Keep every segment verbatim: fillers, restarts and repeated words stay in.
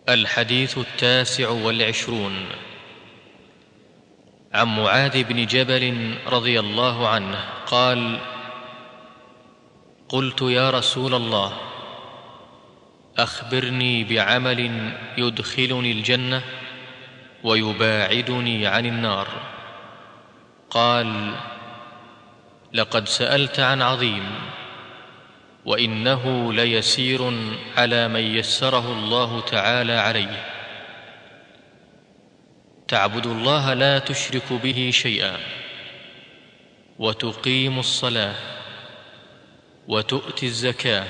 الحديث التاسع والعشرون. عن معاذ بن جبل رضي الله عنه قال: قلت يا رسول الله، أخبرني بعمل يدخلني الجنة ويباعدني عن النار. قال: لقد سألت عن عظيم، وإنه ليسير على من يسره الله تعالى عليه. تعبد الله لا تشرك به شيئا، وتقيم الصلاة، وتؤتي الزكاة،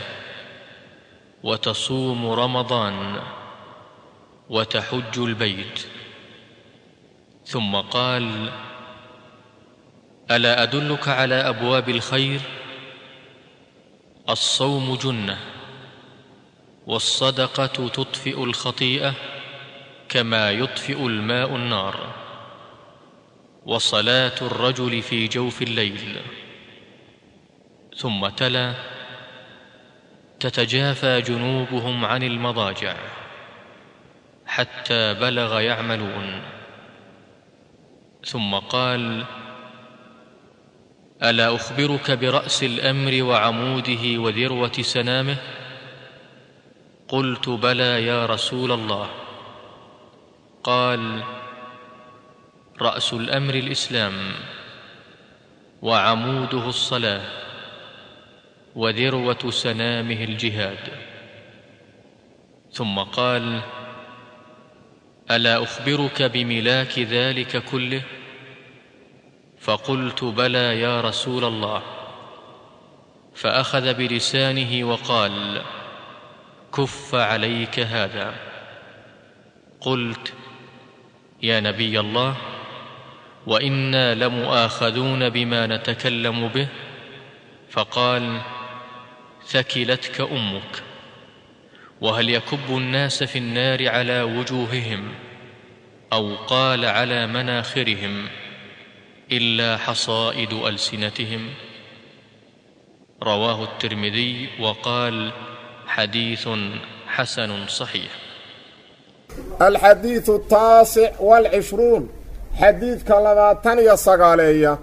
وتصوم رمضان، وتحج البيت. ثم قال: ألا أدلك على أبواب الخير؟ الصوم جنة، والصدقة تطفئ الخطيئة كما يطفئ الماء النار، وصلاة الرجل في جوف الليل. ثم تلا: تتجافى جنوبهم عن المضاجع حتى بلغ يعملون. ثم قال: ألا أخبرك برأس الأمر وعموده وذروة سنامه؟ قلت: بلى يا رسول الله. قال: رأس الأمر الإسلام، وعموده الصلاة، وذروة سنامه الجهاد. ثم قال: ألا أخبرك بملاك ذلك كله؟ فقلت: بلى يا رسول الله. فأخذ بلسانه وقال: كف عليك هذا. قلت: يا نبي الله، وإنا لمؤاخذون بما نتكلم به. فقال: ثكلتك أمك. وهل يكب الناس في النار على وجوههم، أو قال على مناخرهم، إلا حصائد ألسنتهم؟ رواه الترمذي وقال: حديث حسن صحيح. الحديث التاسع والعشرون. حديث كلماتان يا صقالية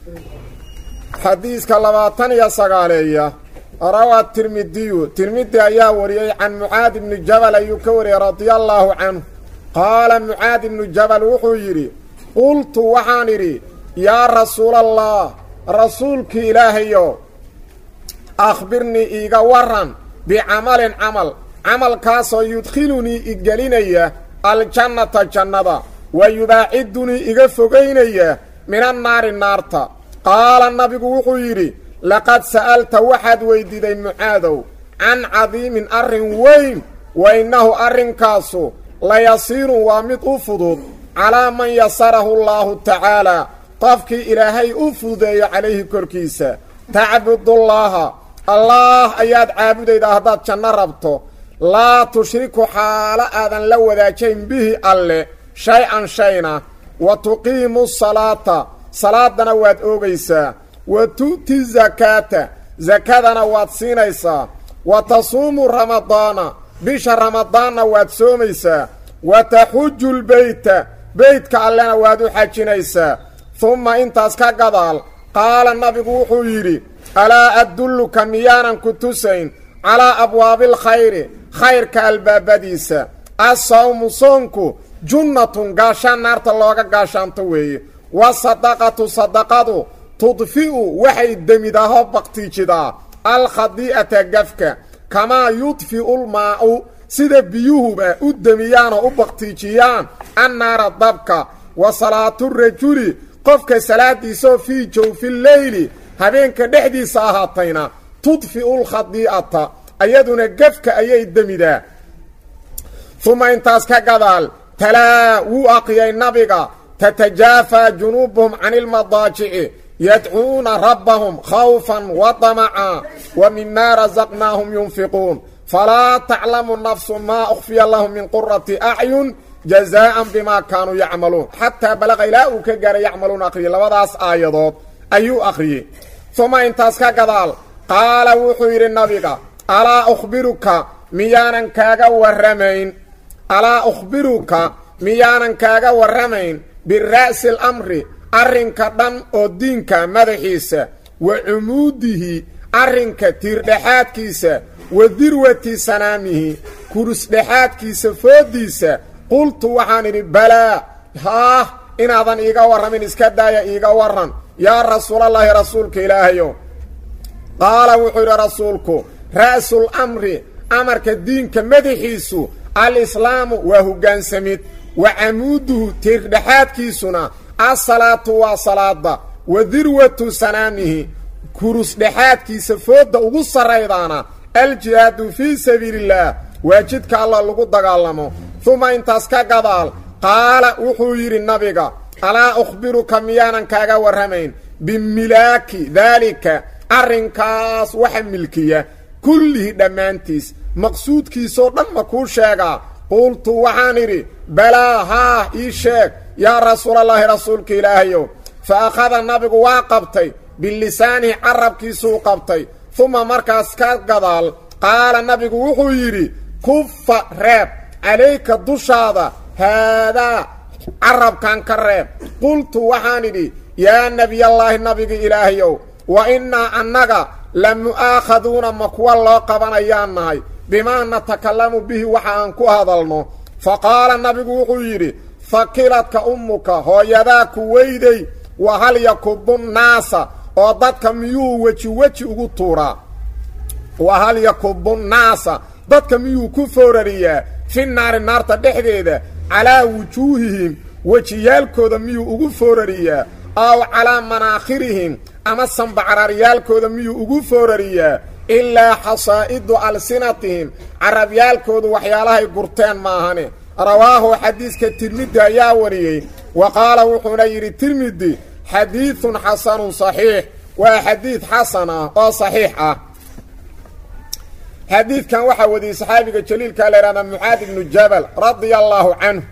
حديث كلماتان يا صقالية روى الترمذي ترمذي أيها وريي عن معاذ بن جبل يكوري رضي الله عنه قال: معاذ بن جبل وحيري: قلت وحانري يا رسول الله، رسولك إلهي، أخبرني إيغا ورن بعمل عمل عمل كاسو يدخلني إقليني الجنة الجنة ويباعدني إيغا فقيني من النار النار. قال النبي وحيري: لقد سألت وحد ويدي معاذ عن عظيم أرن وين، وإنه أرن كاسو ليصير ومد أفضل على من يسره الله تعالى طفك إلهي أفضي عليه كركيسة. تعبد الله الله أياد عابد إذا هدات جنة ربطه، لا تشرك حال آذن لو ذا شيء به الله شيئا شيئا، وتقيم الصلاة صلاة نوات أوغيسا، وتؤتي الزكاة زكاة نوات سينيسا، وتصوم رمضان بش رمضان نوات سوميسا، وتحج البيت بيتك الله نوات حجينيسا. ثم انتاس كقضال قال النبي وحيري: ألا أدلك ميانا كتسين على أبواب الخير خير كالبابديسا. الصوم صنكو جنة قاشان نارت اللوغة قاشان توي، والصدقة صدقة تضفئ وحي الدميده بقتيجدا الخضيئة قفك كما يطفئ الماء سيدا بيوهبا الدميان وبقتيجيان النار الضبك. وصلاة الرجل قفك صلاة ديسو في جوف الليل هبينك دحدي ساهاتينا تطفئ الخضيئة أيدنا قفك أي الدميده. ثم انتاس كقضال تلا وأقيا النبغة تتجافى جنوبهم عن المضاجع يدعون ربهم خوفا وطمعا ومما رزقناهم ينفقون، فلا تعلم النفس ما أخفي الله من قرة أعين جزاء بما كانوا يعملون. حتى بلغ إلى أوكجار يعملون أخري لوضاس آيضات أيو أخري. ثم انتاس كقضال قال وحير النبغة: ألا أخبرك ميانا كاغا ورمين alaa ukhbiruka miyaanan kaaga warramayn bira'si alamri arrinka dhan oo diinka madaxiisa wa cumuudihi arrinka tiirdhexaadkiisa wa dirwati sanaamihi kurusdhexaadkiisa fooddiisa qultu waxaan idhi balaa haah inaadan iiga warramin iska daaya iiga warran yaa rasuulallaahi rasuulka ilaahayow qaala wuxuu yidhi rasuulku ra'sul amri amarka diinka madaxiisu alislaamu waa hoggaansamid wa camuuduhu tiirdhexaadkiisuna assalaatu waa salaada wa dirwatu sanaamihi kurusdhexaadkiisa foodda ugu sarraydaana aljihaadu fii sabiilillaah waa jidka alla lagu dagaalamo uma intaas ka gadaal qaala wuxuu yidhi nabiga alaa ukhbiruka miyaanan kaaga warramayn bimilaaki daalika arrinkaas waxa milkiya kullihi dhammaantiis maqsuudkiisoo dhan ma kuu sheegaa qultu waxaan idhi balaa haah ii sheeg yaa rasuulallaahi rasuulka ilaahayow fa akhada nabigu waa qabtay bilisaanihi carabkiisuu qabtay uma markaas ka gadaal qaala nabigu wuxuu yidhi kuffa reeb calayka dushaada haadaa carabkan ka reeb qultu waxaan idhi yaa nebiyallaahi nabiga ilaahayow wa innaa annaga la mu'aakhaduuna ma kuwa loo qabanayaan nahay bimaa natakallamu bihi waxa aan ku hadalno fa qaala nabigu wuxuu yidhi fakiladka ummuka hooyadaa ku weyday wa hal yakubu nnaasa oo dadka miyuu weji weji ugu tuuraa wa hal yakubu nnaasa dadka miyuu ku foorariyaa fi naari naarta dhexdeeda calaa wujuuhihim wejiyaalkooda miyuu ugu foorariyaa aw calaa manaakhirihim ama sanbacararyaalkooda miyuu ugu foorariyaa ilaa xasaa'idu alsinatihim carabyaalkoodu waxyaalahay gurteen maahane rawaahu xadiiska tirmidi ayaa wariyey wa qaala wuxuuna yidhi tirmidi xadiidun xasanun saxiix waa xadiid xasan ah oo saxiix ah xadiidkan waxaa wariyey saxaabiga jaliilkaa la yidhahdaa mucaad ibnu jabal radia allaahu canhu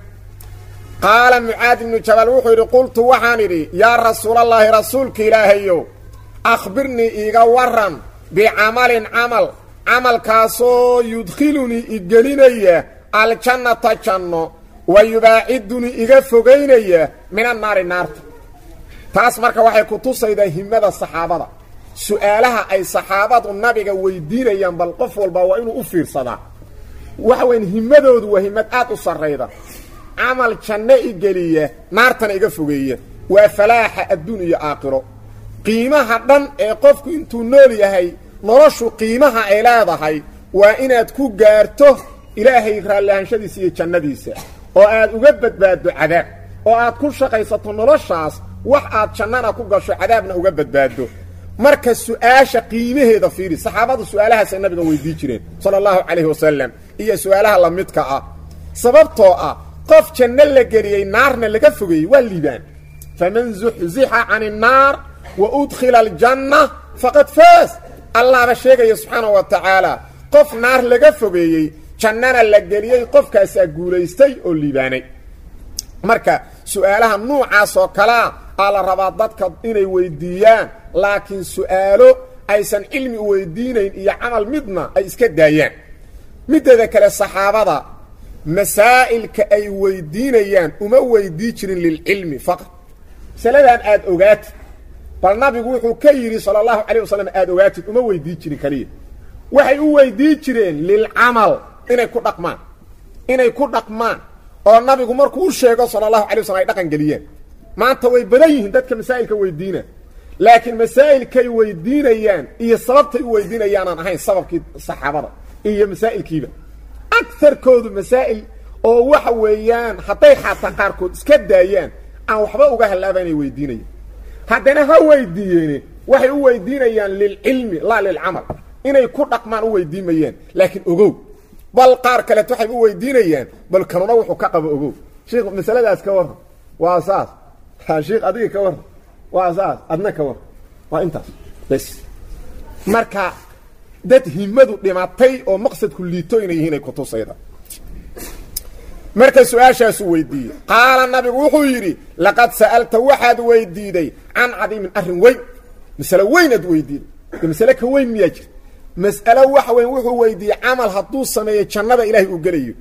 qaala mucaad ibnu jabal wuxuu yidhi qultu waxaan idhi yaa rasuulallaahi rasuulka ilaahayow akhbirnii iiga warran bicamalin camal camalkaasoo yudkhilunii igelinaya aljannata janno wa yubaacidunii iga fogaynaya min annaari naarta taas marka waxay ku tusaydaa himmada saxaabada su'aalaha ay saxaabadu nabiga weydiinayaan bal qof walba waa inuu u fiirsadaa waxa weyn himmadoodu waa himmad aad u sarrayda camal janno igeliya naartana iga fogeeya waa falaaxa adduun iyo aakhiro qiimaha dhan ee qofku intuu nool yahay noloshu qiimaha ay leedahay waa inaad ku gaarto ilaahay raallihaansadiisa iyo jannadiisa oo aad uga badbaaddo cadaab oo aad ku shaqaysato noloshaas wax aad jannana ku gasho cadaabna uga badbaaddo marka su'aasha qiimaheeda fiiri saxaabadu su'aalahaasay nabiga weydii jireen sala allahu calayhi wasalam iyo su'aalaha la midka ah sababtoo ah qof janno la geliyey naarna laga fogeeyey waa liibaan faman zuxzixa cani innaar wa udkhila aljanna faqad faas allahba sheegaya subxaanahu wa tacaala qof naar laga fogeeyey jannana la geliyey qofkaasaa guulaystay oo liibaanay marka su'aalaha nuucaas oo kalea aa la rabaa dadka inay weydiiyaan laakiin su'aalo aysan cilmi u weydiinayn iyo camal midna ay iska daayaan mideeda kale saxaabada masaa'ilka ay weydiinayaan uma weydii jirin lilcilmi faqad masaladan aad ogaatid bal nabigu wuxuu ka yidhi sala allahu calayh wasalam aad ogaatid uma weydii jirin kaliya waxay u weydii jireen lilcamal inay ku dhaqmaan inay ku dhaqmaan oo nabigu markuu u sheego sala allahu calay waslm ay dhaqan geliyeen maanta way badan yihiin dadka masaa'ilka weydiina laakiin masaa'ilkay weydiinayaan iyo sababtay u weydiinayaanaan ahayn sababkii saxaabada iyo masaa'ilkiiba agarkoodu masaa'il oo waxa weeyaan hadday xataa qaarkood iska daayaan aan waxba uga halaaba inay weydiinayaan haddana ha weydiiyeene waxay u weydiinayaan lilcilmi laa lilcamal inay ku dhaqmaan u weydiimayaan laakiin ogow bal qaar kaleet waxay u weydiinayaan bal kanuna wuxuu ka qabo ogow sheekh masaladaas ka warran waa saas ha sheekh adiga ka warran waa saas adna ka warran waa intaas bas marka dad himmadu dhimatay oo maqsadku liito inay yihiin ay ku tusayda marka su-aashaasu weydiiyey qaala nabigu wuxuu yidhi laqad sa'alta waxaad weydiiday can cadiimin arrin weyn masalo weynaad weydiiday de masale ka weyn miyaa jir mas'alo waxa weyn wuxuu weydiiyey camal hadduu sameeyo jannada ilaahay uu gelayo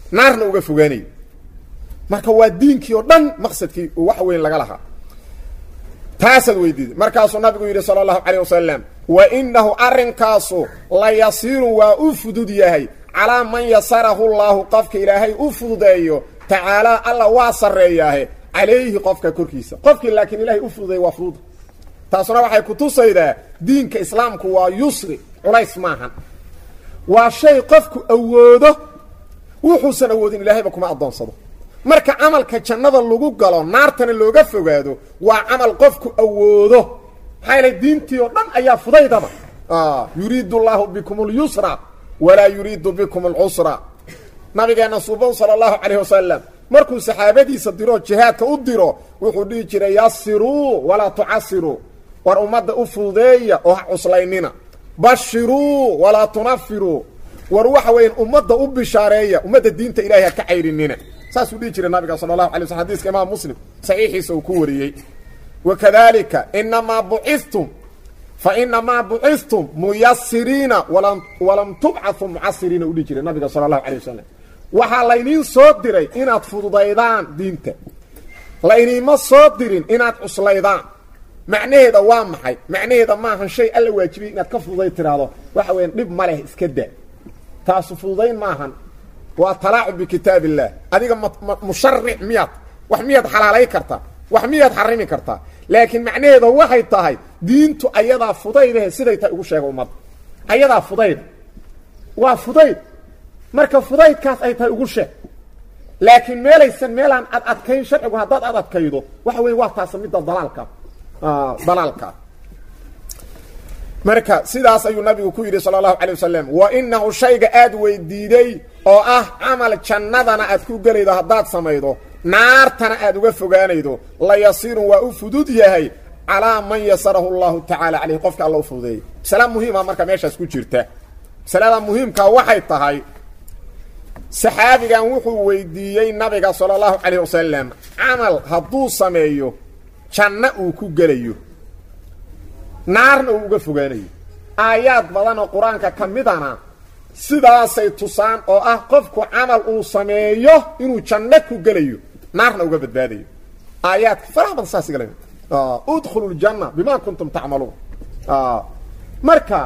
naarna uga fogaanayo marka waa diinkii oo dhan maqsadkii wax weyn laga lahaa taasad weydiiday markaasuu nabigu yidhi sala allahu calayh wasalam wa innahu arrinkaasu la yasiirun waa u fudud yahay calaa man yasarahu llaahu qofka ilaahay u fududeeyo tacaalaa alla waa sarreeyaahe calayhi qofka korkiisa qofkii laakiin ilaahay u fududeeyo waa fudud taasuna waxay ku tusaydaa diinka islaamku waa yusri culays maahan waa shay qofku awoodo wuxuusan awoodin ilaahayba kuma addoonsado marka camalka jannada lagu galo naartana looga fogaado waa camal qofku awoodo maxaa yeelay diintii oo dhan ayaa fudaydaba yuriidu llaahu bikum alyusra walaa yuriidu bikum alcusra nabigeena suuban sala allahu calayh wasalam markuu saxaabadiisa diro jihaadka u diro wuxuu dhihi jiray yasiruu walaa tucasiruu war ummadda u fududeeya oo ha cuslaynina bashiruu walaa tunafiruu war waxa weeyaan ummadda u bishaareeya ummadda diinta ilaahay ha ka cayrinina saasuu dhihi jiray nabiga sala allahu alay waslm xadiiska imaam muslim saxiixiisa uu ku wariyey wakadalika inamaa bucistum fa inamaa bucistum muyasiriina walam walam tubcau mucasiriina u dhihi jiray nabiga sala allahu alay wasalam waxaa layniin soo diray inaad fududaydaan diinta layniima soo dirin inaad cuslaydaan macnaheeda waa maxay macnaheeda maahan shay alla waajibiyey inaad ka fududay tiraahdo waxa weeyaan dhib ma leh iska daa taasu fududayn maahan waa talaacub bikitaab illah adiga musharic miyaad wax miyaad xalaalay kartaa wax miyaad xarimi kartaa laakiin macnaheeda waxay tahay diintu ayadaa fudaydahe siday tahay ugu sheega ummadda ayadaa fudayd waa fudayd marka fudaydkaas ay tahay ugu sheeg laakiin meelaysan meelaan ad adkayn sharcigu haddaad ad adkaydo waxa weeye waa taasa midda dalaalka dalaalka marka sidaas ayuu nabigu ku yidhi sala allahu calay wasalam wa inahu shayga aad weydiiday oo ah camal jannadana aad ku gelaydo haddaad samaydo naartana aad uga fogaanaydo la yasiirun waa u fudud yahay calaa man yasarahu llahu tacaala caleyh qofka alla u fududeeyey masala muhiima marka meeshaas ku jirta masalada muhiimkaa waxay tahay saxaabigan wuxuu weydiiyey nabiga sala allahu calayh wasalam camal hadduu sameeyo janno uu ku gelayo naarna uu uga fogaanayo aayaad badan oo qur-aanka ka midana sidaasay tusaan oo ah qofku camal uu sameeyo inuu janno ku gelayo naarna uga badbaadayo aayaadka faraha badan saas igala udkhulu ljanna bima kuntum tacmaluun marka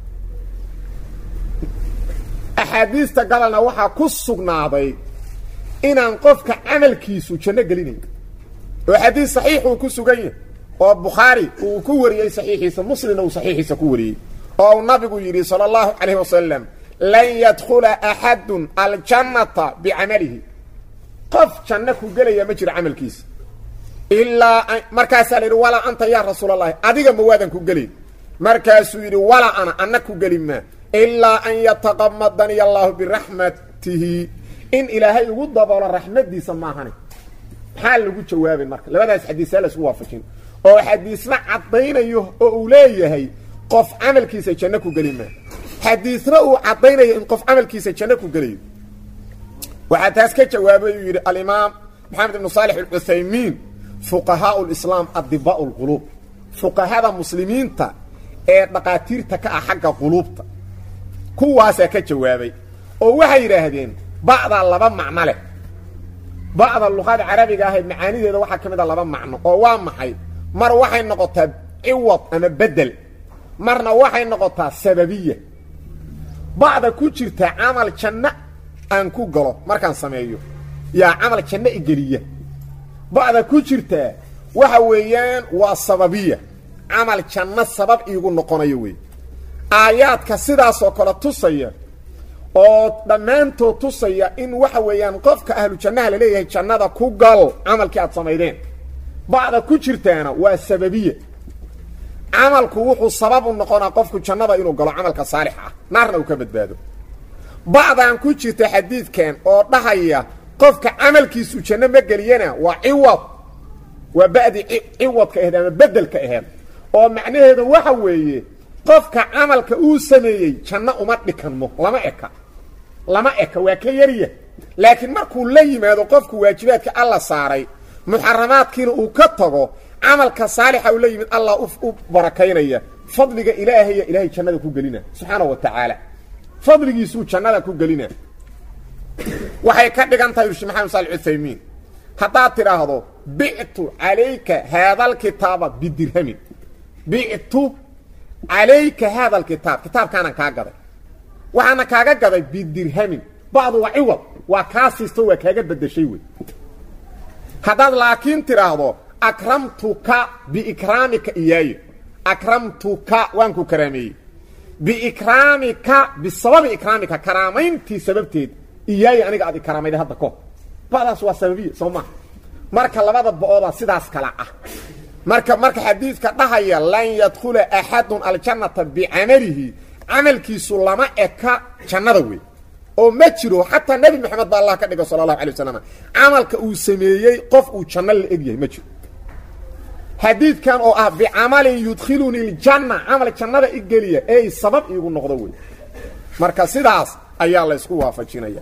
axaadiista gabalna waxaa ku sugnaaday inaan qofka camalkiisu janno gelinayn oo xadiis saxiix uu ku sugan yahay oo bukhaari uu ku wariyey saxiixiisa muslimna uu saxiixiisa ku wariyey oo uu nabigu yidhi sala allahu calayhi wasalam lan yadkhula axadun aljannata bicamalihi qof janno ku gelaya ma jiro camalkiisa ilaa markaasaa la yidhi walaa anta yaa rasuulallahi adiga ma waadan ku gelin markaasuu yidhi walaa ana anna ku gelin maa ilaa an yataqamadani allaahu biraxmatihi in ilaahay ugu daboolo raxmadiisa maahane maxaa lagu jawaabay marka labadaas xadiisaa la isku waafajin oo xadiisna caddaynayo oo uu leeyahay qof camalkiisa janno ku geli maa xadiisna uu caddaynayo in qof camalkiisa janno ku gelayo waxaa taas ka jawaabay uu yidhi alimaam maxamed ibnu saalix alcuthaymiin fuqahaau lislaam adibaau lquluub fuqahada muslimiinta ee dhaqaatiirta ka ah xagga quluubta kuwaasaa ka jawaabay oo waxay yidhaahdeen bacdaa laba macno leh bacda luqada carabiga ahayd macaanideeda waxaa ka mid a laba macno oo waa maxay mar waxay noqotaa ciwad ama bedel marna waxay noqotaa sababiya bacda ku jirta camal janno aan ku galo markaan sameeyo yaa camal janno igeliya bacda ku jirtaa waxa weeyaan waa sababiya camal janno sabab iigu noqonayo wey aayaadka sidaasoo kale tusaya oo dhammaantood tusaya in waxa weeyaan qofka ahlu jannaha la leeyahay jannada ku gal camalkii aad samaydeen bacda ku jirtaana waa sababiya camalku wuxuu sabab u noqonaa qofku jannada inuu galo camalka saalix ah naarna uu ka badbaado bacdaan ku jirta xadiidkan oo dhahaya qofka camalkiisu janno ma geliyana waa ciwad waa ba'di ciwadka aheed ama bedelka aheed oo macnaheedu waxa weeye qofka camalka uu sameeyey janno uma dhikanmo lama eka lama eka waa ka yariya laakiin markuu la yimaado qofku waajibaadka alla saaray muxaramaadkiina uu ka tago camalka saalixa uu la yimid allah u barakaynaya fadliga ilaahaya ilaahay jannada ku gelina subxaanahu wa tacaala fadligiisuu jannada ku gelina waxay ka dhigan tahay Sheekh Maxamed Saalix Uthaymin hadaa tiraahdo bi'tu alayka hadha alkitaba bidirham bi'tu alayka hadha alkitab kitabkana ka gaday waxana kaaga gaday bidirham baad waciwad wa kaasisto wa kaaga badashay way hadaa laakiin tiraahdo akramtuka biikramika iyay akramtuka waan ku karaamay biikramika bisabab ikramika karamaynti sababteed iyay aniga aad karaamayda hadda ko baadaas waa sababiye sooma marka labada booda sidaas kala ah marka marka xadiiska dhahaya lan yadkhula ahadun aljannata bi'amalihi amalkiisu lama eka jannada way oo ma jiro hatta nabi maxamed ba allah ka dhigo sallallahu alayhi wasallam amalka uu sameeyay qof uu janno la egyahay ma jiro حديث كان او اه بعمل يدخلني الجنه عمل جنده اغليه اي سبب igu noqdo way marka sidaas ayaa la isku waafajinaya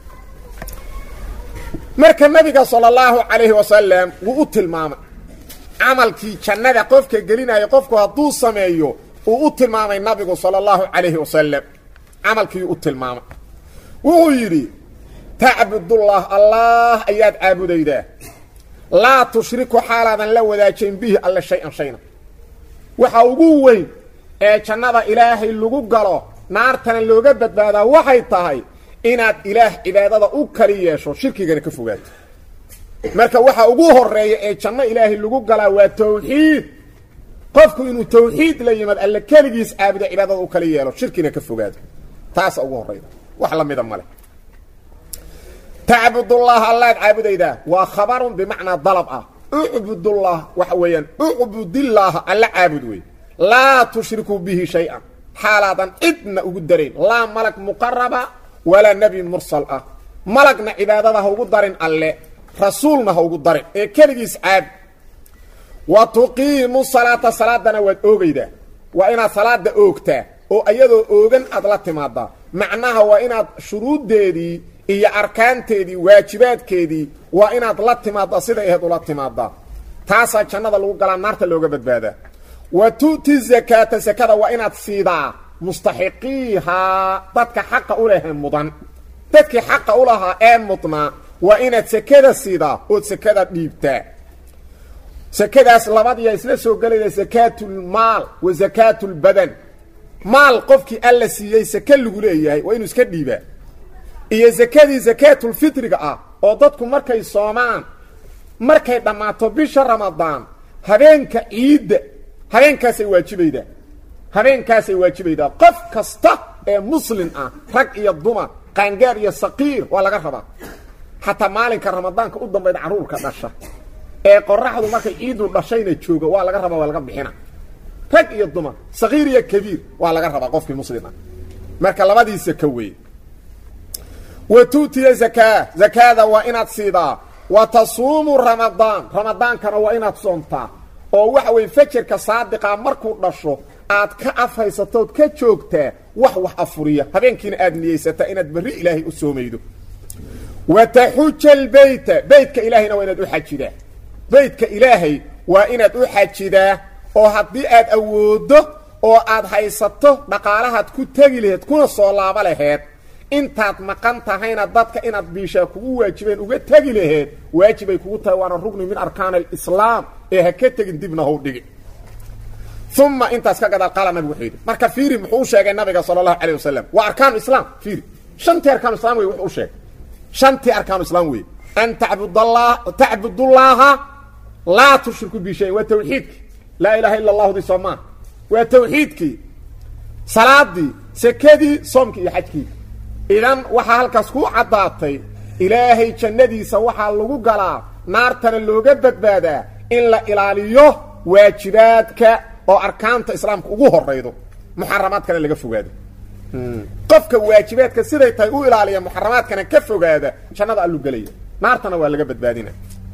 marka nabiga sallallahu alayhi wasallam uu tilmaamay amalkii jannada qofka gelinayo qofku haduu sameeyo uu u tilmaamay nabiga sallallahu alayhi wasallam amalkii uu tilmaamay uu yiri ta'budullah allah ayad aabudayda لا تشركوا حالا لا وداجين به الا شيئا شيئا waxa ugu weyn ee jannada ilaahay lagu galo naartana looga badbaada waxay tahay inaad ilaah cibaadada u kali yeesho shirkiga ka fogaato marka waxa ugu horeeya ee janno ilaahay lagu gala waa tawxiid qofku inuu tawxiid la yimaad alla kaligiis aabida cibaadada u kali yeelo shirkiga ka fogaato taas ugu horeeya wax la mid male تعبد الله الله عبديده وخبر بمعنى ضلب اعبد الله وحويا اعبد الله الله عبدوي لا تشركوا به شيئا حالا ابن اقدرين لا ملك مقربة ولا نبي مرسل اه ملكنا عبادته اقدرين الله رسولنا اقدرين ايه كالجيس عاب وتقيم الصلاة صلاة نواد اوغيده وإنا صلاة اوغتا او ايضا اوغن ادلت مادا معناها وإنا شروط ديدي iyo arkaanteedii waajibaadkeedii waa inaad la timaado sida ay la timaado taas jannada lagu galaa naarta looga badbaada wa tu'ti zakata zakada waa inaad siidaa mustahiqiha dadka xaq u leh mudan dadka xaq u laha ee mudna waa inaad zakada siidaa oo zakada dhiibtaa zakadaas labadiya isla soo galayda zakatul maal wa zakatul badan maal qofkii alla siiyay zakad lagu leeyahay waa inuu iska dhiibaa iyo zakadii zakatul fitriga ah oo dadku markay soomaan markay dhamaato bisha ramadaan habeenka ciid habeenkaas ay waajibayda habeenkaas ay waajibayda qof kasta ee muslim ah rag iyo dumar qaangaar iyo saqiir waa laga rabaa hatta maalinka ramadaanka u dambeeyay caruurka dhasha ee qoraxdu markay ciidu dhashayna jooga waa laga rabaa waa laga bixina rag iyo dumar saqiir iyo kabiir waa laga rabaa qofkii muslim ah marka labadiisa ka weey وتوتي زكاة زكاة وإنات سيدا وتصوم رمضان رمضان كان وإنات صنطا ووحوي فكر كصادقة مركو رشو آد كأفايستوت كتشوكتا وحوح أفرية هبين كين آدنية ستا إنات بري إلهي أسوميدو وتحج البيت بيتك إلهي وإنات أحج دا بيتك إلهي وإنات أحج دا وحدي آد أوده وآد هايستو نقالها تكو تاقي تكون الصلاة لهات intaad maqan tahayna dadka inaad biisha kugu waajibeen uga tagi laheed waajibay kugu tahay waana rugni min arkaan al-islaam ee ha ka tagin dibna hoo dhigi thumma intaas ka gadaal qaala nabigu wuxuu yidhi marka fiiri muxuu sheegay nabiga sallallahu alayhi wasallam waa arkaan islaam fiiri shantii arkaan islaam way wuxuu sheegay shantii arkaan islaam way an ta'budallah ta'budullaha la tushriku bi shay wa tawhid la ilaha illa allah di sama wa tawhidki salaadi sakadi somki iyo hajki idan waxa halkaas ku cadaatay ilaahay jannadiisa waxa lagu galaa naartana looga badbaadaa in la ilaaliyo waajibaadka oo arkaanta islaamka ugu horeydo muharramaadkana laga fogaado qofka waajibaadka siday tahay u ilaaliya muharramaadkana ka fogaada jannada allu galaya naartana waa laga badbaadina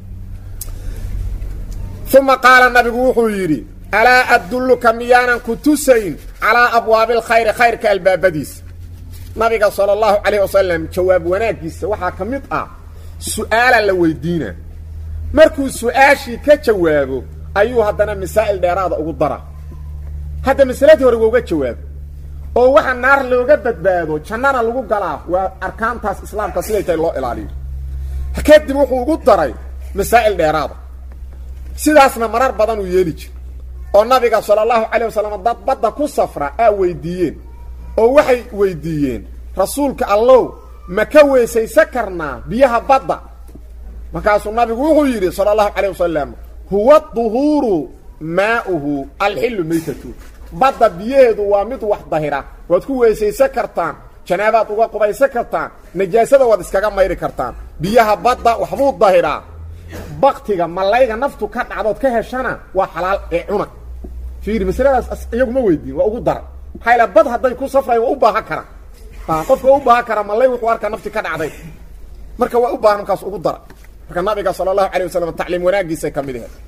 ثم قال النبي وحو يري الا ادلك ميانا كتسين على ابواب الخير خير كالبابديس نبي صلى الله عليه وسلم جواب وناجيس waxa kamid ah su'aal la weydiina markuu su'aashi ka jawaabo ayuu hadana misaa'il dheeraad ugu dara hada misaladii hore uga jawaab oo waxa naar looga badbaado jannana lagu galaa waa arkaantaas islaamka siday tahay loo ilaaliyo kadib wuxuu ugu daray masaa'il dheeraad sidaasna marar badan uu yeeli jiray oo nabiga sallallahu alayhi wasallam dad badda ku safra ay weydiiyeen oo waxay weydiiyeen rasuulka allah ma ka weesaysan karnaa biyaha badda markaasuu nabigu wuxuu yiri sallallahu alayhi wasallam huwa dhuhuru maa'uhu al-hillu maytatu badda biyeedu waa mid wax dahira waad ku weesaysan kartaan janaabaad uga qubaysan kartaan najaasada waad iskaga mayri kartaan biyaha badda waxbuu dahiraa baqtiga malayga naftu ka dhacdood ka heshana waa xalaal ee cuna fiiri misaladaas iyagu ma weydiin waa ugu daray hayla bad haday ku safray waa u baahan kara qofka u baahan kara malay wuxuu arkaa nafti ka dhacday marka waa u baahan kaas ugu daray marka nabiga sallallahu alayhi wasallam tacliim wanaagiisa kamid ah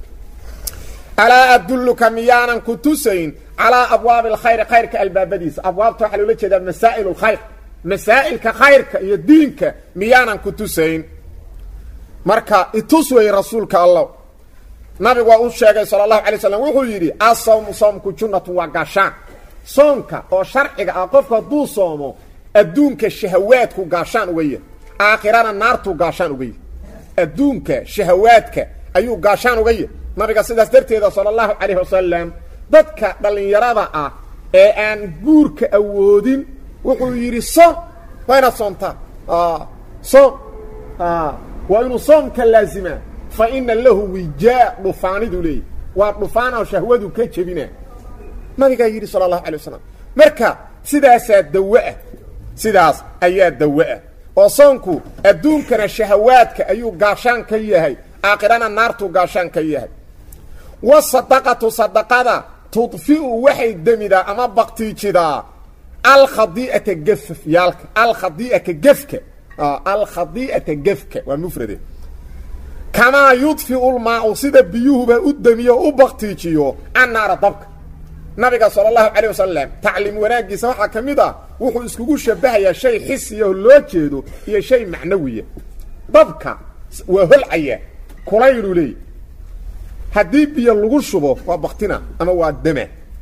ala adulluka miyanan kutusayn ala abwaab alkhayr khayrka albabadis abwaabta waxa loo jeedaa masaa'il alkhayr masaa'ilka khayrka iyo diinka miyanan kutusayn marka itusway rasuulka allah nabigu waa uu sheegay sallallahu alayhi wasallam wuxuu yiri as-sawmu sawmku junnatu wa gashaan soonka oo sharciga ah qofka duu soomo adduunka shahawaadku gashaan weeye aakhirana naartu gashaan weeye adduunka shahawaadka ayuu gashaan weeye nabiga sidaas darteeda sallallahu alayhi wasallam dadka dhalinyarada ah ee aan guurka awoodin wuxuu yiri so wayna soonta ah so ah wa inuu soomka laazima fa inna lahu wijaa dufaanidu lay wa dufaana shahwadu ka jabina nabiga yiri sallallahu alayhi wasallam marka sidaas dawaa sidaas ayaa dawaa oo soonku adduunkana shahawaadka ayuu gaashaan ka yahay aakhirana naartu gaashaan ka yahay wasadaqatu sadaqada tudfi'u waxay damida ama baqtiijida al khadi'ata gaff yalka al khadi'ata gafka al khadi'ata gafka wa mufrade kama yudfi'u al ma'u sida biyuhuba u damiyo u baqtiijiyo annaar dabka nabiga sallallahu alayhi wasallam tacliim wanaagiisa waxa kamida wuxuu iskugu shabahayaa shay xisiyo loo jeedo iyo shay macnawiye dabka waa holcaya kulayru leey hadii biyo lagu shubo waa baqtina ama waa dama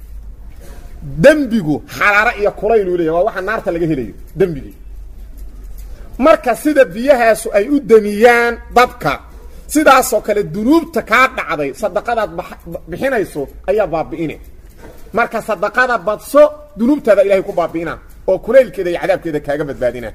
dambigu xaraara iyo kulaylu leeyahay waa waxa naarta laga helayo dambigi marka sida biyahaas ay u damiyaan dabka sidaas oo kale dunuubta ka dhacday sadaqadaad bixinayso ayaa baabi'inay marka sadaqada badso dunuubtada ilaahay ku baabi'ina oo kuleelkeeda iyo cadaabkeeda kaaga badbaadina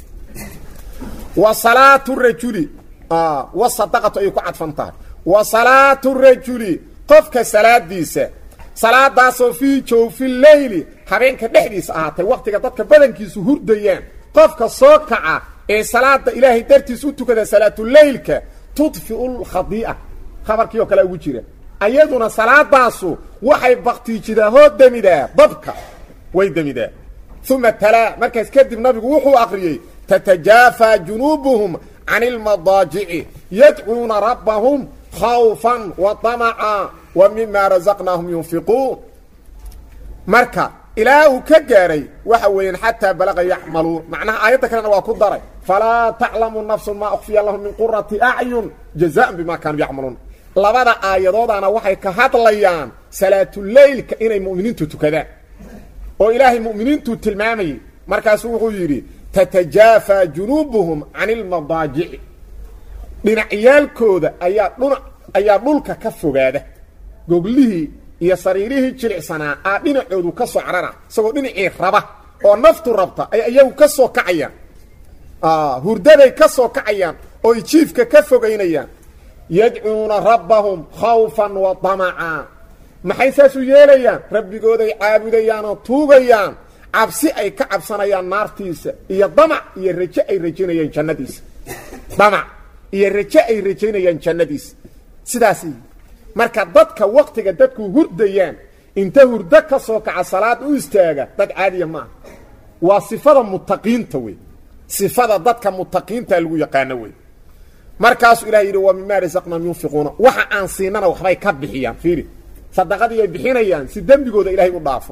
wa salatu rajuli ah wa sadaqatu ay ku cadfantaa wa salatu rajuli qofka salaadiisa salaadaasoo fi jawfi layli habeenka dhexdiisa ahaatay waqtiga dadka badankiisu hurdayaan qofka soo kaca ee salaada ilaahay dartiis u tukada salaatu laylka tudfi'ul khadi'a khabarkiyo kala ugu jira ayaduna salaadaasu waxay baqtiijidaa hoo damidaa dabka way damidaa thumma tala markaas kadib nabigu wuxuu aqriyay tatajafa junubuhum 'anil madaaji'i yad'una rabbahum khawfan wa tama'an wa mimma razaqnahum yunfiqun marka ilaahu ka gaaray waxa weeyaan hatta balaqa yahmalu macnaha aayada kalena waa ku daray fala ta'lamu nafsun ma akhfiya lahum min qurrati a'yun jazaa'an bima kanu ya'malun labada aayadoodana waxay ka hadlayaan salaatul laylka inay muuminiintu tukadaan oo ilaahay muuminiintu tilmaamay markaas wuxuu yiri tatajafa junubuhum 'anil madaaji' dhinacyaalkooda ayaa dhuna ayaa dhulka ka fogaada goglihii iyo sariirihii jilicsanaa aa dhinacoodu ka soo carara isagoo dhinacii raba oo naftu rabta ay ayagu ka soo kacayaan ah hurdaday ka soo kacayaan oo jiifka ka fogeynayaan yad'uuna rabbahum khawfan wa tama'an maxay saasu yeelayaan rabbigooday caabudayaan oo tuugayaan cabsi ay ka cabsanayaan naartiisa iyo damac iyo rajo ay rajaynayaan jannadiisa damac iyo rajo ay rajaynayaan jannadiisa sidaasi marka dadka waqtiga dadku hurdayaan inta hurda ka soo kaca salaad u istaaga dad caadiya ma waa sifada muttaqiinta way sifada dadka muttaqiinta lagu yaqaan way markaas ilaahay yiri wa mimma razaqna yunfiquna waxa aan siinana waxbay ka bixiyaan fiiri sadaqadii ay bixinayaan si dambigooda ilaahay u dhaafo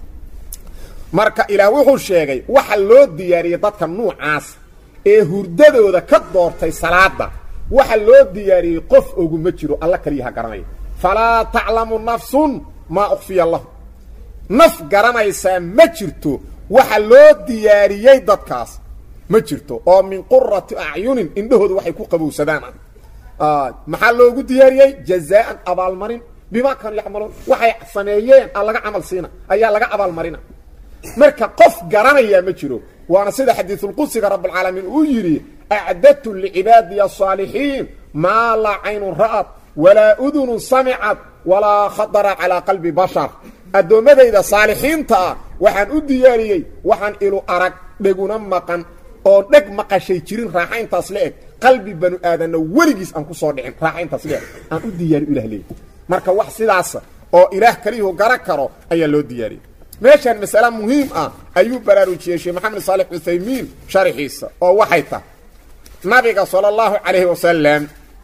marka ilaahay wuxuu sheegay waxa loo diyaariyay dadka nuucaas ee hurdadooda ka doortay salaada waxa loo diyaariyay qof ugu ma jiro alla kaliya garanay fala ta'lamu nafsun ma ukhfiya allah naf garanaysaa ma jirto waxa loo diyaariyey dadkaas ma jirto oo min qurrati acyunin indhahooda waxay ku qabowsadaan ah maxaa loogu diyaariyey jazaa'an abaalmarin bima kan yacmaluun waxay sameeyeen aan laga camal siina ayaa laga abaalmarina marka qof garanaya ma jiro waana sida xadiisul qudsiga rabbul caalamiin uu yiri a'datu li'ibadi as-salihin ma la 'aynun ra'at wala udhun sami'at wala khatara 'ala qalbi bashar adoomadayda saalihiinta waxaan u diyaariyay waxaan ilu arag dheguna maqan oo dheg maqashay jirin raaxayntaas leeg qalbi banu aadana waligiis aan ku soo dhicin raaxayntaas leeg aan u diyaari ilaahay marka wax sidaas oo ilaah kaliyo garan karo ayaa loo diyaariyay meeshan mas'ala muhiim ah ayuu baraarujiyay Sheekh Maxamed Saalix Uthaymin sharaxiisa oo waxay tahay nabiga sallallahu alayhi wasallam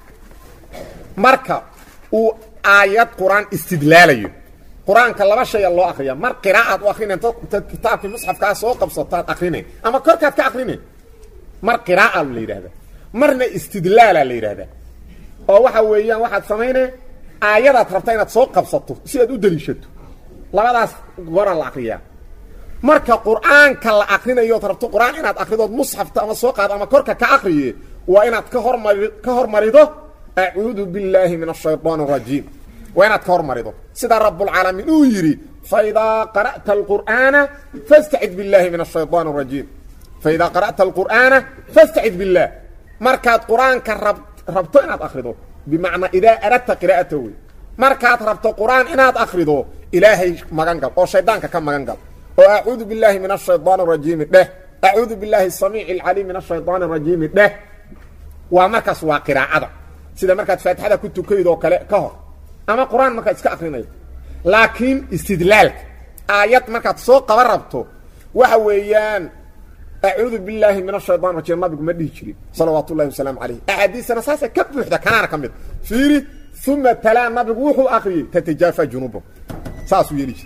marka uu aayad quraan istidlaalayo quraanka laba shay loo akhriyo mar qiraa'ad oo akhrinayto kitaabka musxafka soo qabsataan akhrinay ama korkaad ka akhrinay mar qiraa'a la yiraahdo marna istidlaal la yiraahdo oo waxa weeyaan waxaad sameynay aayadaad rabtaa inaad soo qabsato si aad u daliishato labadaas war la akhriyaa marka quraanka la akhrinayo tarabto quraan inaad akhrido musxafta ama soo qaad ama korka ka akhriye waa inaad ka hormarido ka hormarido a'uudu billahi minash shaytaanir rajiim waa inaad ka hormarido sida rabbul caalamiin uu yiri fa idha qara'ta alqur'ana fasta'id billahi minash shaytaanir rajiim fa idha qara'ta alqur'ana fasta'id billah markaad quraanka rabto inaad akhrido bimaana idha aradta qira'atahu markaad rabto quraan inaad akhrido ilaahay magan gal oo shaydaanka ka magan gal oo a'uudu billahi minash shaytaanir rajiim dheh a'uudu billahi as-samii'il 'aliim minash shaytaanir rajiim dheh waa markaas waa qiraa'ada sida markaad faatixada ku tukaydo kale ka hor ama quraan markaad iska akhrinayso laakiin istidlaalka aayad markaad soo qaban rabto waxa weeyaan a'uudu billahi minash shaytaanir rajiim nabigu ma dhihi jirin salawaatullaahi wa salaamu alayhi ahadiisana saasa ka buuxda kanaana kamid fiiri ثم تلا النبي وحو اخري تتجافى جنوبه ساسو يلي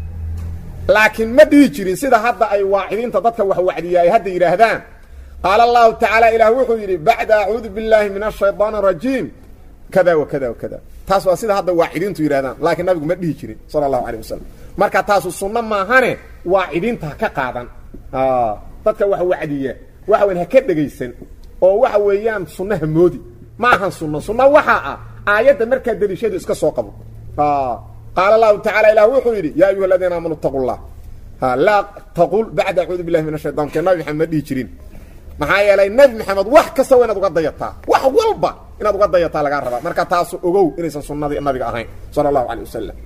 لكن ما دي جيرين سيده هدا اي واعدين تدك wax wacdiyay hada yiraahdaan قال الله تعالى الى وحو يري بعد اعوذ بالله من الشيطان الرجيم كذا وكذا وكذا تاسو سيده هدا واعدين يرaahdaan laakiin nabigu ma dhihi jirin sallallahu alayhi wasallam marka taasu sunna ma ahane waacidinta ka qaadan ah dadka wax wacdiya waxa weyn ha ka dhageysan oo waxa weeyaan sunnaha moodi ma ahan sunna sunna waxa ah آيات مركز دليشيد اسكا سو قبو اه قال الله تعالى الى وحو يري يا ايها الذين امنوا اتقوا الله ها لا تقول بعد اعوذ بالله من الشيطان كان نبي محمد يجرين ما هي لي نبي محمد wax ka soo inaad uga dayataa wax walba inaad uga dayataa laga rabaa marka taas ogow inaysan sunnadii nabiga ahayn sallallahu alayhi wasallam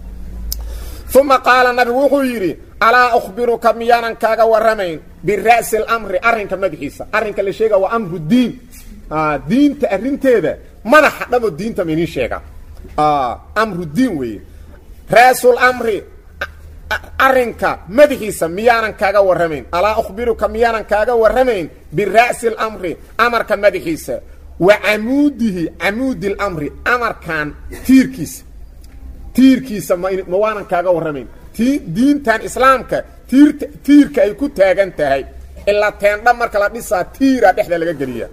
ثم قال النبي وحو يري الا اخبرك ميانا كاغا ورمين براس الامر ارنك مدحيسا ارنك اللي شيغا وامر الدين اه دينta arinteeda madax dhabo diinta meeni sheega ah amru diin way rasul amri arinka madaxiisa miyaanan kaaga waramayn ala akhbiruka miyaanan kaaga waramayn bi rasul amri amarka madaxiisa wa amudihi amudil amri amarkan tiirkiisa tiirkiisa ma waanan kaaga waramayn diintan islaamka tiir tiirka ay ku taagan tahay illa teendha marka la dhisaa tiira dhexda laga galiya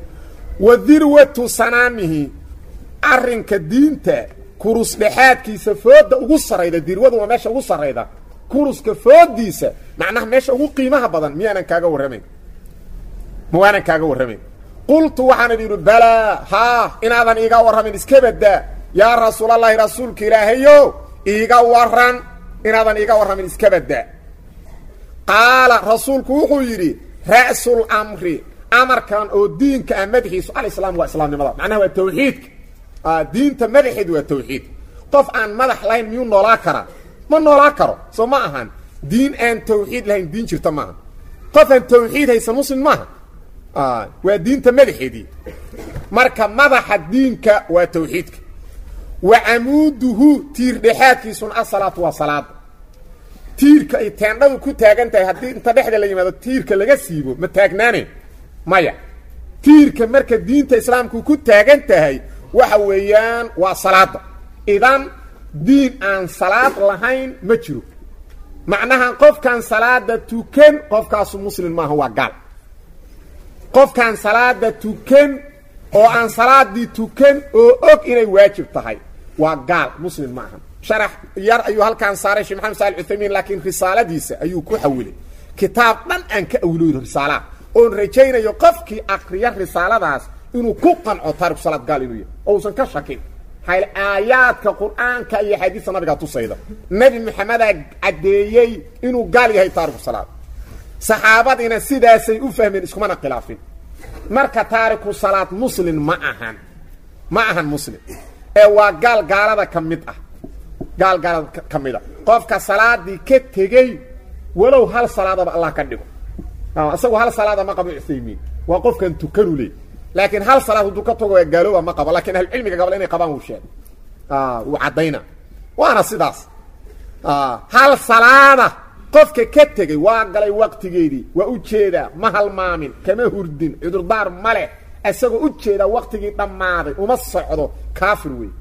وذروة سنامه أرنك دينتا كروس لحاد كيسا فود ugu sareyda dirwadu waa meesha ugu sareyda kuruska foodiisa macnaha meesha ugu qiimaha badan miyaanan kaaga waramayn miyaanan kaaga waramayn qultu waxaan idhi bala ha inaadan iiga waramayn iska bada ya rasuulallahi rasuulka ilaahayo iiga waran inaadan iiga waramayn iska bada qaala rasuulku wuxuu yiri ra'sul amri amarkan oo diinka madaxiisu al-islaam waa islaamnimada macnaha waa tawxiid ah diinta madaxeed waa tawxiid qof aan madax lahayn miyuu noolaa kara ma noolaa karo soo ma ahan diin aan tawxiid lahayn diin jirta ma qof aan tawxiid haysan muslim ma ah waa diinta madaxeedii marka madaxa diinka waa tawxiidka wa amuduhu tiir dhexaadkiisu as-salaatu wa salaad tiirka ay teendhadu ku taagan tahay hadii inta dhexda la yimaado tiirka laga siibo ma taagnaaneen maya tiirka marka diinta islaamku ku taagan tahay waxa weeyaan waa salaada idan diin aan salaad lahayn ma jiro macnaha qofkan salaada tukan qofkaas muslim ma waa gaal qofkan salaada tukan oo aan salaadii tukan oo og inay waajib tahay waa gaal muslim ma aha sharax yar ayuu halkaan saaray sheekh maxamed saal uthaymin laakiin risaaladiisa ayuu ku xawilay kitaab dhan aan ka awilooyo risaalaha oon rajaynayo qofkii aqriya risaaladaas inuu ku qanco taariikh salaad gaal inuu yahay oo uusan ka shakin hayl aayaadka quraanka iyo xadiiska nabiga tusayda nabi maxamed cadeeyay inuu gaal yahay taariikh salaad saxaabadina sidaasay u fahmeen isku mana khilaafin marka taariikh salaad muslim ma ahan ma ahan muslim ee waa gaal gaalada kamid ah gaal gaalada kamid ah qofka salaadii ka tagay walow hal salaadaba Allah ka dhigo asagu hal salaada ma qabo Uthaymin waa qofkan tukanule laakiin hal salaad uu ka tago gaalooba ma qabo laakiin hal cilmiga qabla inay qabaan uu sheeg ah uu cadayna waana sidaas ah hal salaada qofka ka tagay waa galay waqtigeedii waa u jeeda ma halmaamin kama hurdin cudur daar male asagu u jeeda waqtigii dhamaaday uma socdo kaafir weey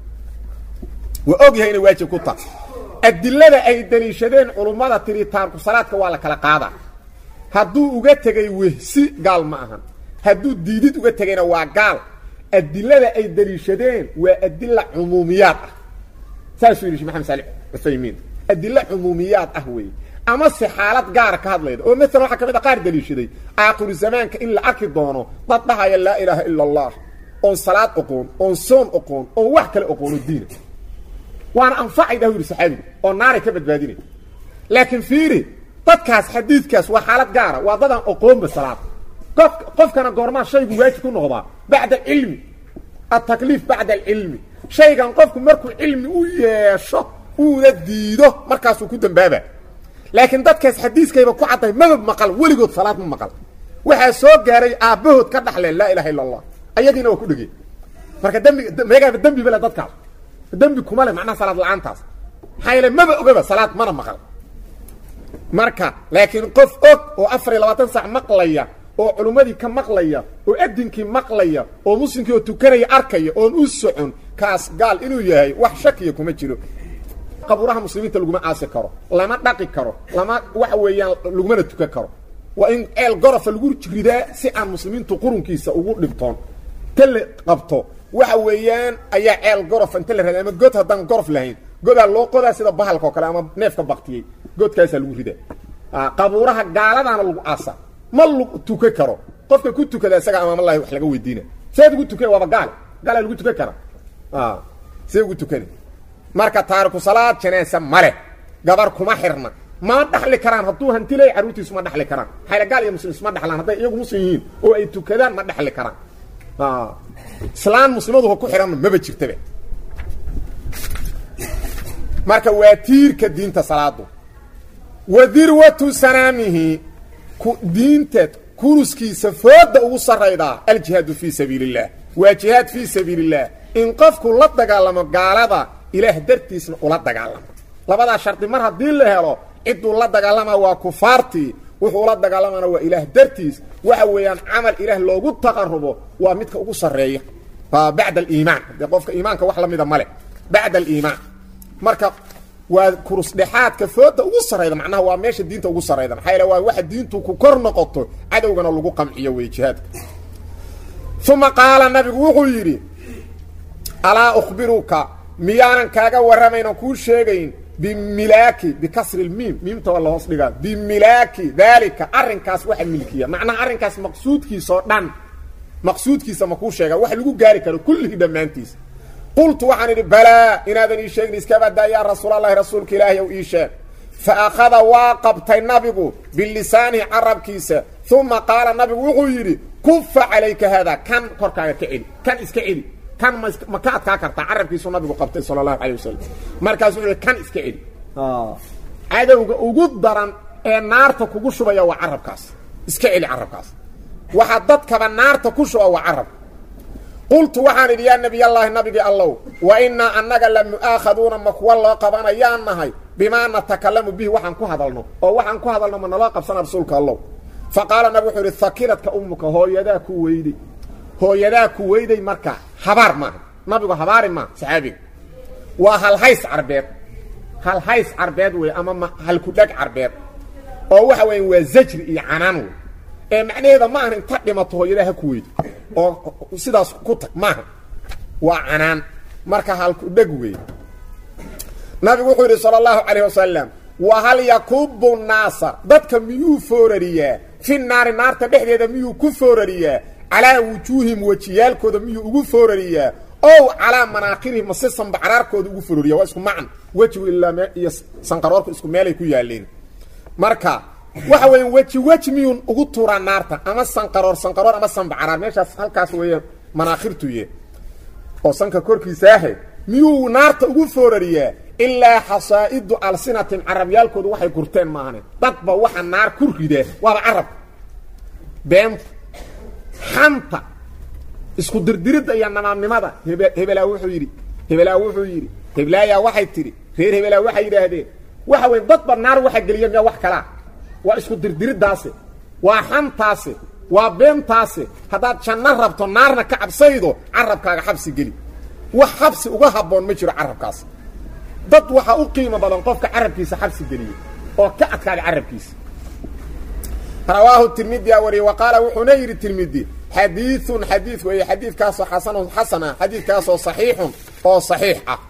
wa ogyahay inay waajib ku tahay adillada ay daliishadeen culimada tiritaanku salaadka waa la kala qaadaa hadduu uga tagay wehsi gaal ma ahan hadduu diidid uga tagayna waa gaal adillada ay daliishadeen waa adilla umuumiyaad ah saasuu yidhi maxamed saali uthaymin adilla umuumiyaad ah weey ama si xaalad gaar ka hadlayda oo mesela waxa kamid ah qaar daliishaday aakhir zamaanka in la arki doono dad dhahaya la ilaaha illa allah oo salaad aqoon oo soon aqoon oo wax kale aqoon diin وانا انفعي داوير صحابي او ناري كبدباديني لكن فيري dadkaas xadiidkaas waa xaalad gaar ah waa dad aan aqoon basalaad qof qof kana goorma shaygu waajib ku noqdaa bacda ilmi at-taklif bacda ilmi shaygan qofku markuu ilmi u yeesho uu la diido markaas uu ku dambaaba laakiin dadkaas xadiiskayba ku caday madab maqal waligood salaad ma maqal waxa soo gaaray aabahood ka dhaxleen la ilaaha illa allah ayadiina waa ku dhigay marka dambi meega dambi bala dadkaas dambi kuma leh macna salaad la'aantaas hayla maba ogaba salaad mana maqal marka laakiin qof og oo afar iyo labaatan saac maqlaya oo culimadii ka maqlaya oo adinkii maqlaya oo muslimkii oo tukanaya arkaya oo u socon kaas gaal inuu yahay wax shakiya kuma jiro qaburaha muslimiinta lagu ma aasi karo lama dhaqi karo lama wax weeyaan lagu ma tukan karo waa in el gorofa lagu jiridaa si aan muslimiintu qurunkiisa ugu dhibtoon tale qabto waxa weeyaan ayaa el gorof inta la raadama god hadan gorof lahayn goda loo qodaa sida bahalka kale ama neefka baqtiyay godkaas lagu ridaa ah qaburaha gaaladana lagu aasa ma lagu tukan karo qofka ku tukada isaga ama wallahi wax laga weydiina saad ugu tukay waa gaal gaal lagu tukan kara ah see ugu tukan marka taariku salaad janaasa mare gabar kuma xirna ma dhaxli karaan haduu hantilay caruurtiisu ma dhaxli karaan hayla gaal iyo muslim ma dhaxlaan haday iyagu muslimiin oo ay tukadaan ma dhaxli karaan ah islaan muslimadu ku xiran ma ba jirtaba marka waa tiirka diinta salaadu wadirwatu sanamihi ku diinta kuruskiisa fooda ugu sareyda al-jihad fi sabilillah wa jihad fi sabilillah in qofku la dagaalamo gaalada ilaah dartiisna ula dagaalamo labada sharti mar hadii la helo ciduu la dagaalama waa kufaarti wuxuu la dagaalamana waa ilaah dartiis waxa weeyaan amal ilaah loogu taqarrubo waa midka ugu sareeya fa ba'da al-iimaan qofka iimaanka wax la mid ah male ba'da al-iimaan marka waa kurus dhexaadka fooda ugu sareeyda macnaha waa meesha diinta ugu sareeyda xayla waa waxa diintu ku kor noqoto cadawgana lagu qamciyo way jihaadka thumma qala nabigu wuxuu yiri ala ukhbiruka miyaanan kaaga waramayna ku sheegayn bimilaki bikasr almim mimta wala hoos dhiga bimilaki dalika arrinkaas waxa milkiya macnaha arrinkaas maqsuudkiisa oo dhan maqsuudkiisa ma ku sheega wax lagu gaari karo kulli dhamaantiis qultu waxaan iri bala inaadan ii sheegin iska badaa ya rasuulullaahi rasuulka ilaahi oo ii sheeg fa akhada waqabtay nabigu bilisani arabkiisa thumma qala nabigu wuxuu yiri kuffa alayka hada kan korkaaga ka celi kan iska celi kan ma ka adkaa karta arabkiisu nabigu qabtay sallallahu alayhi wasallam markaas uu kan iska celi ah adawga ugu daran ee naarta kugu shubaya waa arabkaas iska celi arabkaas waxa dadka naarta ku shubaya waa arab قلت وحان يا نبي الله نبي الله وإنا أنك لم آخذون مكوى الله قبانا يا نهي بما نتكلم به وحان كو هذلنا أو وحان كو هذلنا من الله قبسنا رسولك الله فقال نبي حوري ثكيرتك أمك هو يداك ويدي هو يداك ويدي مركا حبار ما نبي حبار ما صحابي وهل هيس عربيت هل هيس عربيت وأمام هل كدك عربيت أو وحوين وزجر إيعانانو ee macnaheeda ma ahan inta dhimato hooyadaha ku weyd oo sidaas ku tag ma waa anaan marka halku dhag weey nabigu wuxuu yidhi sala allahu calayh wasalam wahal yakubu nnaasa dadka miyuu foorariyaa fi naari naarta dhexdeeda miyuu ku foorariyaa calaa wujuuhim wejiyaalkooda miyuu ugu foorariyaa ow calaa manaakirihim mase sanbacraarkooda ugu foorariyaa waa isku macn wejigu ilaa me iyo sanqaroorku isku meelay ku yaaleen marka waxa weeye weji weji miyuun ugu tuuraa naarta ama sanqaroor sanqaroor ama sanbacraar meeshaas halkaas weeye manaakirtuye oo sanka korkiisaahe miyuu naarta ugu foorariyaa ilaa xasaa'idu alsinatin carabyaalkoodu waxay gurteen maahane dadba waxa naar ku ridee waaba carabka beenta xanta isku dirdiridda iyo namaamnimada hebelaa wuxuu yidhi hebelaa wuxuu yidhi heblaayaa waxay tidhi reer hebelaa waxay yidhaahdeen waxa weeye dadba naar waxa geliya miyaa wax kalaa waa isku dirdiriddaase waa xantaase waa beentaase haddaad janno rabto naarna ka cabsaydo carabkaaga xabsi geli wax xabsi uga habboon ma jiro carabkaas dad waxa u qiimo badan qofka carabkiisa xabsi geliyo oo ka adkaada carabkiisa rawaahu tirmidhi wari wa qaala wuxuuna yidhi tirmidhi xadiithun xadiith weeye xadiidkaasoo xasanun xasana xadiidkaasoo saxiixun oo saxiix ah